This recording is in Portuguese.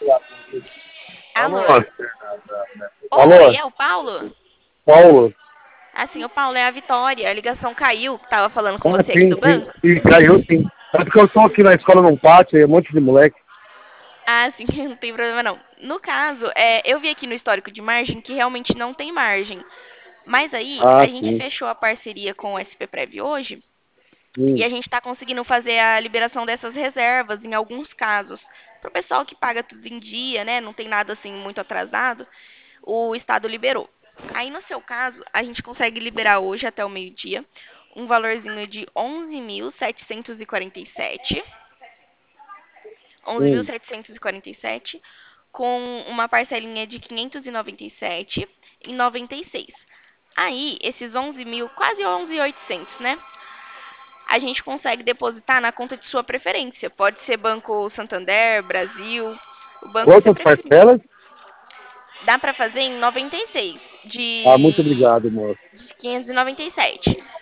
Alô? Alô? Oi, Alô? é o Paulo? Paulo? Assim, o Paulo é a Vitória. A ligação caiu, que tava falando com Ah, você aqui sim, do sim, banco. sim, caiu sim. É porque eu estou aqui na escola num pátio, e um monte de moleque. Ah, sim, não tem problema não. No caso, eu vi aqui no histórico de margem que realmente não tem margem. Mas aí, a Ah, gente sim. fechou a parceria com o SP Prev hoje e Hum, a gente está conseguindo fazer a liberação dessas reservas em alguns casos. Para o pessoal que paga tudo em dia, né? Não tem nada assim muito atrasado, o Estado liberou. Aí, no seu caso, a gente consegue liberar hoje até o meio-dia um valorzinho de 11.747. hum. 11.747 com uma parcelinha de 597,96. Aí, esses 11 mil, quase 11.800, né? A gente consegue depositar na conta de sua preferência. Pode ser Banco Santander, Brasil, o banco que você Quantas preferir. parcelas? Dá para fazer em 96 Ah, muito de obrigado, moço. 597.